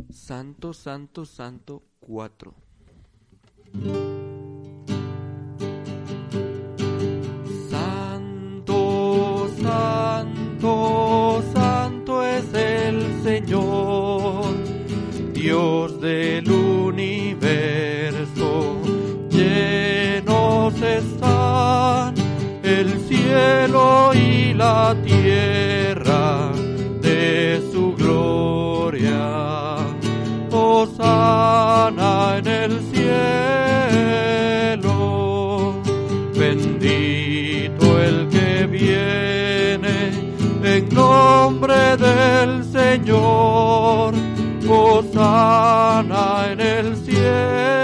Santo, santo, santo, 4. Santo, santo, santo es el Señor, Dios del universo. Llenos están el cielo y la tierra de su gloria. Hosana en el cielo, bendito el que viene en nombre del Señor. Hosana en el cielo.